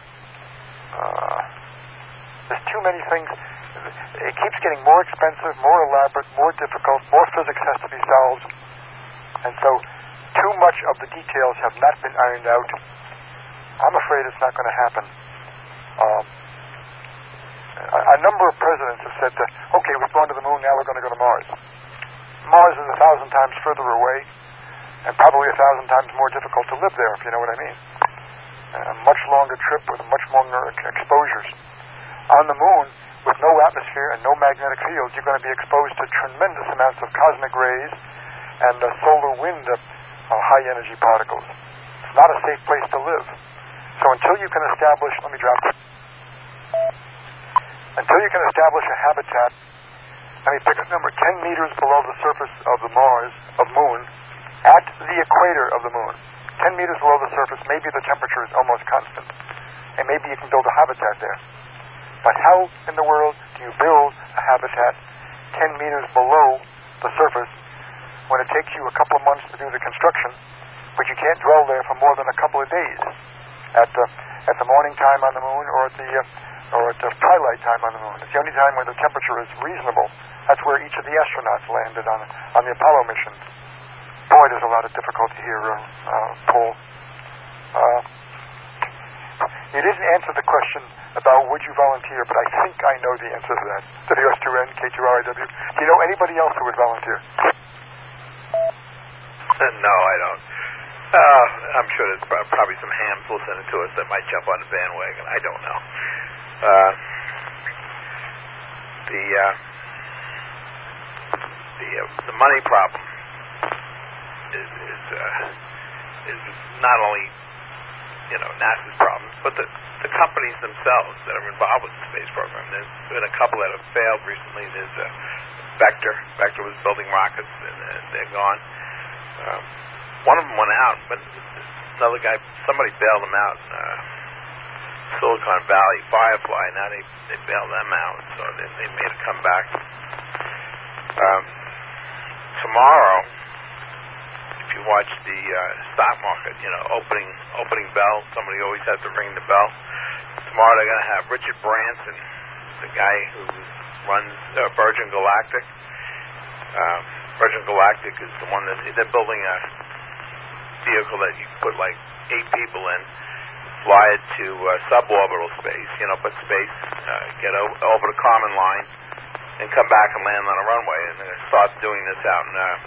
B: There's too many things. It keeps getting more expensive, more elaborate, more difficult, more physics has to be solved. And so too much of the details have not been ironed out. I'm afraid it's not going to happen. A number of presidents have said, okay, we've gone to the moon, now we're going to go to Mars. Mars is 1,000 times further away and probably 1,000 times more difficult to live there, if you know what I mean. A much longer trip with much longer exposures. On the moon, with no atmosphere and no magnetic field, you're going to be exposed to tremendous amounts of cosmic rays and solar wind high-energy particles. It's not a safe place to live. So until you can establish, until you can establish a habitat, let me pick a number, 10 meters below the surface of the moon, at the equator of the moon, 10 meters below the surface, maybe the temperature is almost constant, and maybe you can build a habitat there. But how in the world do you build a habitat 10 meters below the surface when it takes you a couple of months to do the construction, but you can't dwell there for more than a couple of days at the morning time on the moon or at the twilight time on the moon? It's the only time where the temperature is reasonable. That's where each of the astronauts landed on the Apollo missions. Boy, there's a lot of difficulty here, Paul. You didn't answer the question about would you volunteer, but I think I know the answer to that. WS2N, K2RIW. Do you know anybody else who would volunteer?
D: No, I don't. I'm sure there's probably some hams listening to us that might jump on the bandwagon. I don't know. The money problem is not only NASA's problem, but the companies themselves that are involved with the space program. There's been a couple that have failed recently. There's Vector. Vector was building rockets, and they're gone. One of them went out, but another guy, somebody bailed them out. Silicon Valley, Firefly. Now they bailed them out, so they made a comeback. Tomorrow, if you watch the stock market, opening bell, somebody always has to ring the bell. Tomorrow they're going to have Richard Branson, the guy who runs Virgin Galactic. Virgin Galactic is the one that they're building a vehicle that you can put like 8 people in, fly it to suborbital space, put space, get over the Kármán line, and come back and land on a runway. And they're going to start doing this out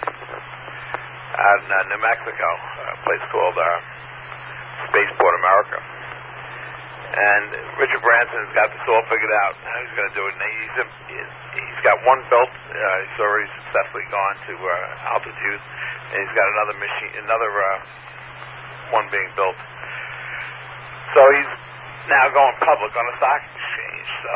D: in New Mexico, a place called Spaceport America. And Richard Branson's got this all figured out how he's going to do it. And he's got one built. He's already successfully gone to altitude, and he's got another one being built. So he's now going public on a stock exchange. So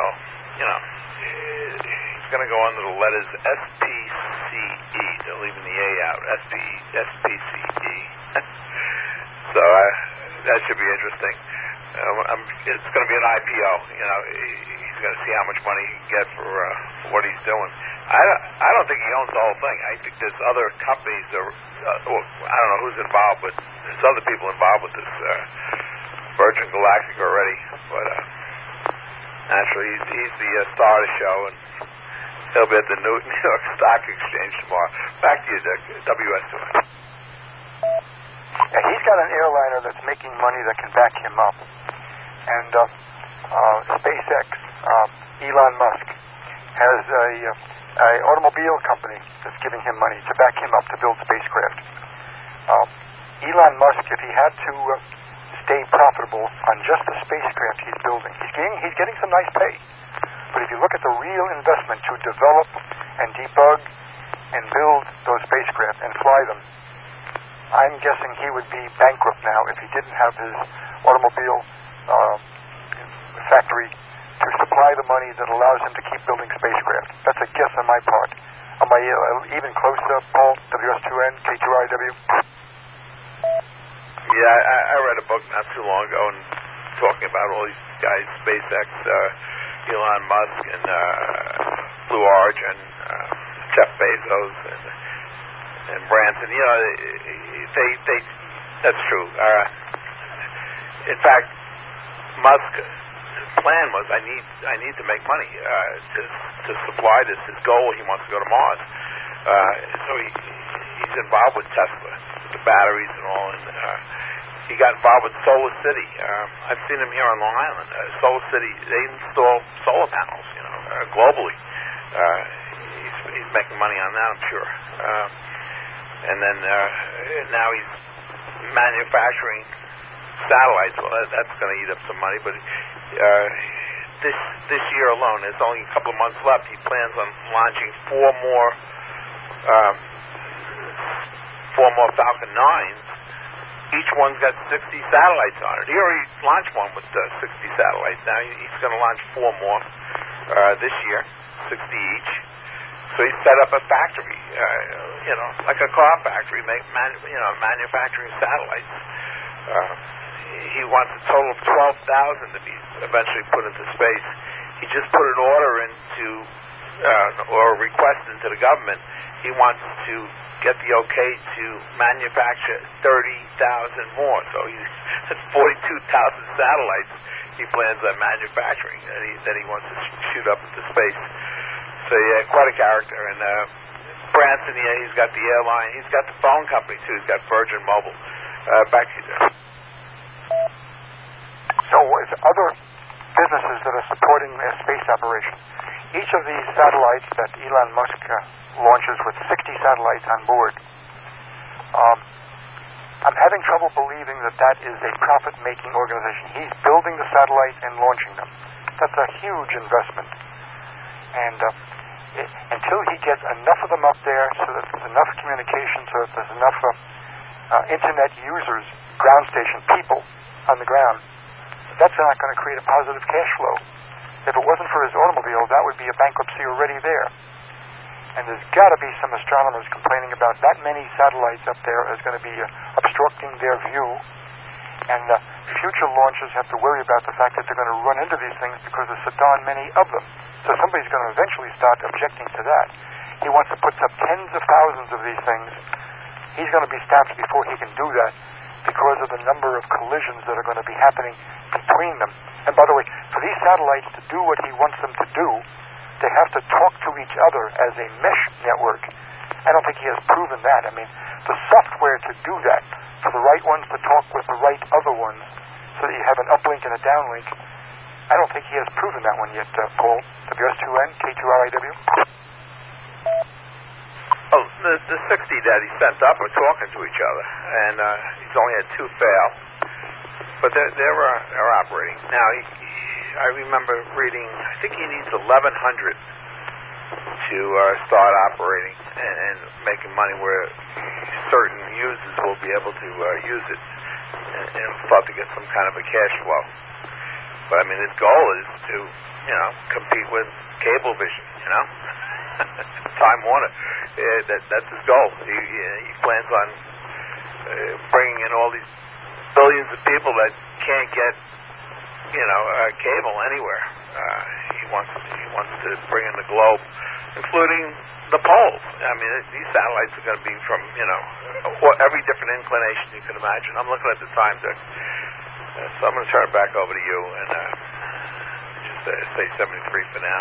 D: he's going to go under the letters SPCE. They're leaving the A out. SPCE. So that should be interesting. It's going to be an IPO. He's going to see how much money he can get for what he's doing. I don't think he owns the whole thing. I think there's other companies. I don't know who's involved, but there's other people involved with this Virgin Galactic already. But naturally, he's the star of the show, and he'll be at the New York Stock Exchange tomorrow. Back to you, WS2N.
B: Yeah, he's got an airliner that's making money that can back him up. And SpaceX, Elon Musk, has a automobile company that's giving him money to back him up to build spacecraft. Elon Musk, if he had to stay profitable on just the spacecraft he's building, he's getting some nice pay. But if you look at the real investment to develop and debug and build those spacecraft and fly them, I'm guessing he would be bankrupt now if he didn't have his automobile factory to supply the money that allows him to keep building spacecraft. That's a guess on my part. Am I even close, Paul? WS2N, K2RIW?
D: Yeah, I read a book not too long ago and talking about all these guys, SpaceX, Elon Musk, and Blue Origin, Jeff Bezos, and Branson. They that's true. In fact, Musk's plan was I need to make money to supply this. His goal, he wants to go to Mars. So he's involved with Tesla, with the batteries and all. And he got involved with Solar City. I've seen him here on Long Island. Solar City, they install solar panels, globally. He's making money on that, I'm sure. And then now he's manufacturing satellites. Well, that's going to eat up some money. But this year alone, there's only a couple of months left. He plans on launching four more Falcon 9s each one's got 60 satellites on it. He already launched one with 60 satellites. Now he's going to launch 4 more this year, 60 each. So he set up a factory, like a car factory, manufacturing satellites. He wants a total of 12,000 to be eventually put into space. He just put an order into, or a request into the government. He wants to get the okay to manufacture 30,000 more. So that's 42,000 satellites he plans on manufacturing that he wants to shoot up into space. So yeah, quite a character. And Branson, he's got the airline, he's got the phone company too. He's got Virgin Mobile. Back to you, Jeff.
B: So it's other businesses that are supporting their space operation. Each of these satellites that Elon Musk launches with 60 satellites on board, I'm having trouble believing that is a profit-making organization. He's building the satellites and launching them. That's a huge investment. And until he gets enough of them up there so that there's enough communication, so that there's enough internet users, ground station people on the ground, that's not going to create a positive cash flow. If it wasn't for his automobile, that would be a bankruptcy already there. And there's got to be some astronomers complaining about that many satellites up there is going to be obstructing their view. And future launches have to worry about the fact that they're going to run into these things because there's so darn many of them. So somebody's going to eventually start objecting to that. He wants to put up tens of thousands of these things. He's going to be stopped before he can do that because of the number of collisions that are going to be happening between them. And by the way, for these satellites to do what he wants them to do, they have to talk to each other as a mesh network. I don't think he has proven that. I mean, the software to do that, for the right ones to talk with the right other ones, so that you have an uplink and a downlink, I don't think he has proven that one yet, Paul. WS2N, K2RIW.
D: Oh, the 60 that he sent up are talking to each other, and he's only had 2 fail. But they're operating. Now, I remember reading, I think he needs 1,100 to start operating and making money where certain users will be able to use it and start to get some kind of a cash flow. But, I mean, his goal is to, compete with Cablevision, Time Warner. That's his goal. He plans on bringing in all these billions of people that can't get, cable anywhere. He wants to bring in the globe, including the poles. I mean, these satellites are going to be from, every different inclination you can imagine. I'm looking at the time, Dick. So I'm going to turn it back over to you and just say 73 for now.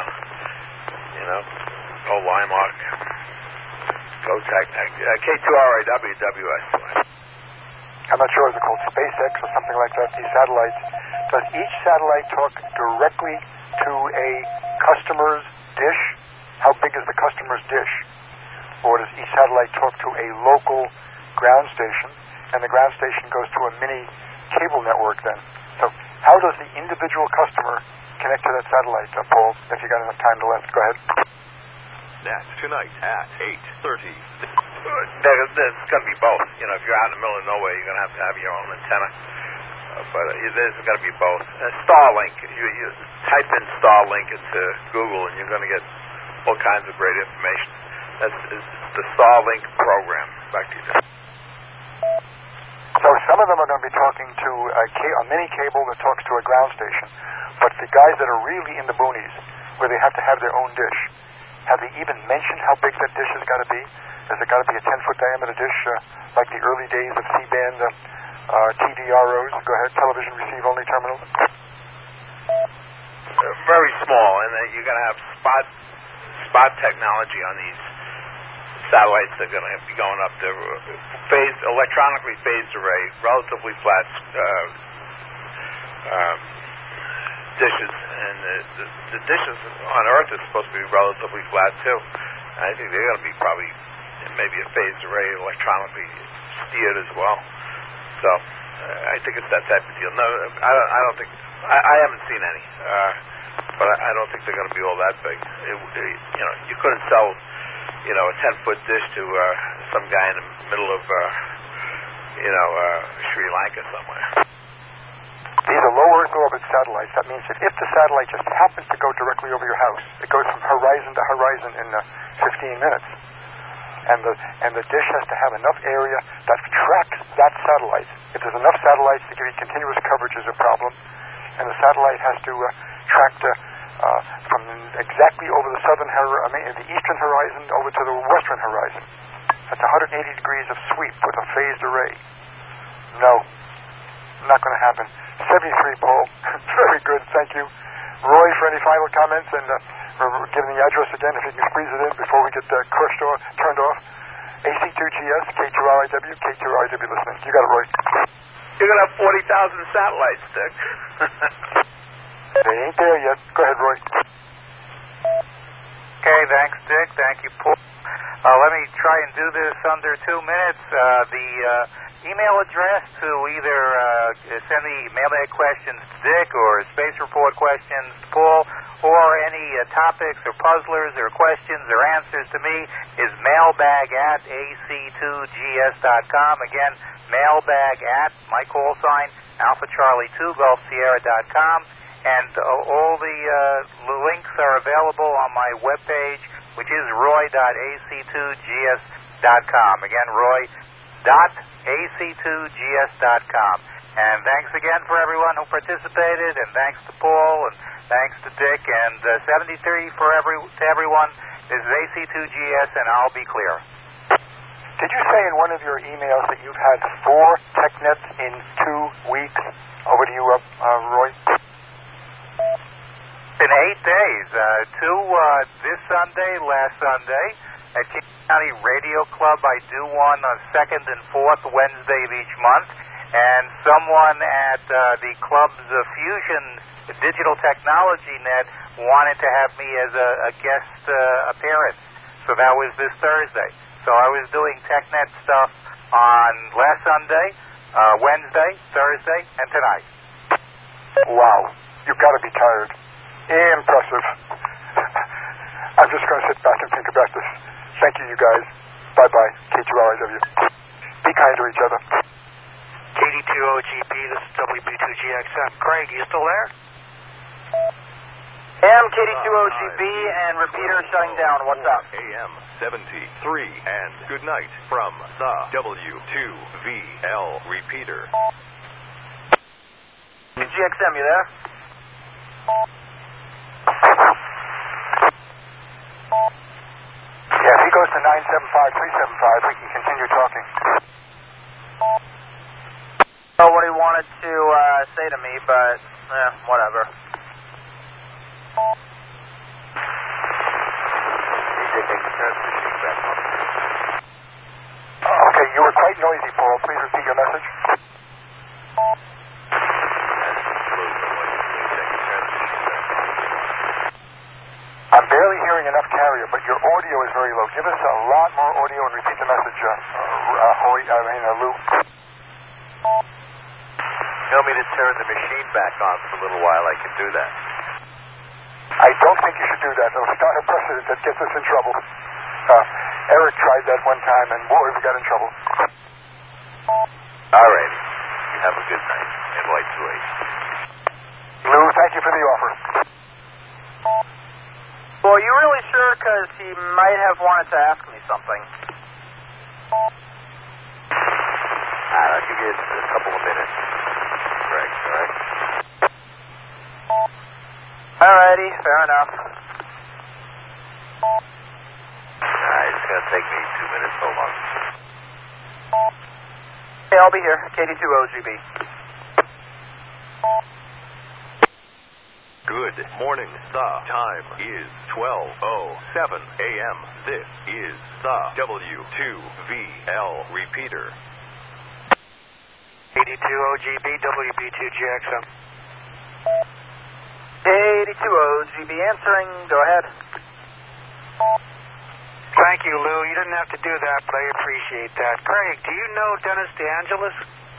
D: Go Limark. Go K2RIW, WS.
B: I'm not sure, is it called SpaceX or something like that, these satellites? Does each satellite talk directly to a customer's dish? How big is the customer's dish? Or does each satellite talk to a local ground station, and the ground station goes to a mini cable network then? So how does the individual customer connect to that satellite, Paul, if you got enough time to left? Go ahead.
E: That's tonight at 8:30.
D: There's going to be both. If you're out in the middle of nowhere, you're going to have your own antenna. But there's going to be both. Starlink, you type in Starlink into Google, and you're going to get all kinds of great information. That's the Starlink program. Back to you.
B: So some of them are going to be talking to a mini cable that talks to a ground station. But the guys that are really in the boonies, where they have to have their own dish, have they even mentioned how big that dish has got to be? Has it got to be a 10-foot diameter dish, like the early days of C-band TDROs? Go ahead, television receive only terminals.
D: Very small, and you're going to have spot technology on these satellites that are going to be going up to electronically phased array, relatively flat dishes, and the dishes on Earth are supposed to be relatively flat too. And I think they're going to be probably maybe a phased array, electronically steered as well. So I think it's that type of deal. No, I don't think I haven't seen any, but I don't think they're going to be all that big. You couldn't sell, a 10-foot dish to some guy in the middle of Sri Lanka somewhere.
B: These are low Earth orbit satellites. That means that if the satellite just happens to go directly over your house, it goes from horizon to horizon in 15 minutes. And the dish has to have enough area that tracks that satellite. If there's enough satellites to give you continuous coverage is a problem, and the satellite has to track from exactly over the the eastern horizon over to the western horizon. That's 180 degrees of sweep with a phased array. No, not going to happen. 73, Paul. Very good, thank you. Roy, for any final comments, and we're giving the address again if you can squeeze it in before we get turned off. AC2GS, K2RIW, K2RIW listening. You got it, Roy.
D: You're going to have 40,000 satellites, Dick.
B: They ain't there yet. Go ahead, Roy.
F: Okay, thanks, Dick. Thank you, Paul. Let me try and do this under 2 minutes. The email address to either send the mailbag questions to Dick or space report questions to Paul, or any topics or puzzlers or questions or answers to me is mailbag@ac2gs.com. Again, mailbag@ my call sign, Alpha Charlie 2 Golf Sierra.com. And all the links are available on my webpage, which is roy.ac2gs.com. Again, roy.ac2gs.com. And thanks again for everyone who participated, and thanks to Paul, and thanks to Dick, and 73 to everyone. This is AC2GS, and I'll be clear.
B: Did you say in one of your emails that you've had 4 TechNets in 2 weeks? Over to you, Roy.
F: In 8 days. 2 this Sunday, last Sunday. At King County Radio Club, I do one on 2nd and 4th Wednesday of each month. And someone at the club's Fusion Digital Technology Net wanted to have me as a guest appearance. So that was this Thursday. So I was doing TechNet stuff on last Sunday, Wednesday, Thursday, and tonight.
B: Wow. You've got to be tired. Impressive. I'm just going to sit back and think about this. Thank you, you guys. Bye-bye. K2RIW. Be kind to each other.
C: KD2OGB, this is WB2GXM. Craig, you still there?
G: AM KD2OGB and repeater shutting down. What's up?
E: AM 73 and good night from the W2VL repeater.
G: GXM, you there?
B: Yeah, if he goes to 975-375, we can continue talking.
G: I don't know what he wanted to say to me, but whatever.
B: Okay, you were quite noisy, Paul. Please repeat your message. I'm barely hearing enough carrier, but your audio is very low. Give us a lot more audio and repeat the message, Lou.
D: You want me to turn the machine back on for a little while? I can do that.
B: I don't think you should do that. It'll start a precedent that gets us in trouble. Eric tried that one time, and boy, we got in trouble.
D: All right. You have a good night. NY2H.
B: Lou, thank you for the offer.
G: Well, you really sure? Because he might have wanted to ask me something.
D: I'll give you a couple of minutes, Greg, all right?
G: Alrighty, fair enough.
D: It's going to take me 2 minutes so long.
G: Hey, I'll be here. KD2OGB.
E: Good morning. The time is 12:07 a.m. This is the W2VL repeater.
C: KD2OGB, WB2GXM.
G: KD2OGB answering. Go ahead.
C: Thank you, Lou. You didn't have to do that, but I appreciate that. Craig, do you know Dennis DeAngelis?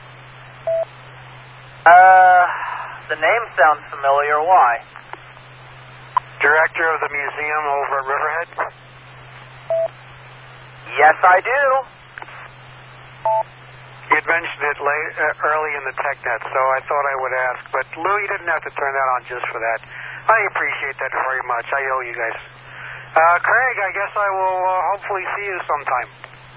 G: The name sounds familiar. Why?
C: Director of the museum over at Riverhead?
G: Yes, I do.
H: You had mentioned it early in the TechNet, so I thought I would ask. But Lou, you didn't have to turn that on just for that. I appreciate that very much. I owe you guys. Craig, I guess I will hopefully see you sometime.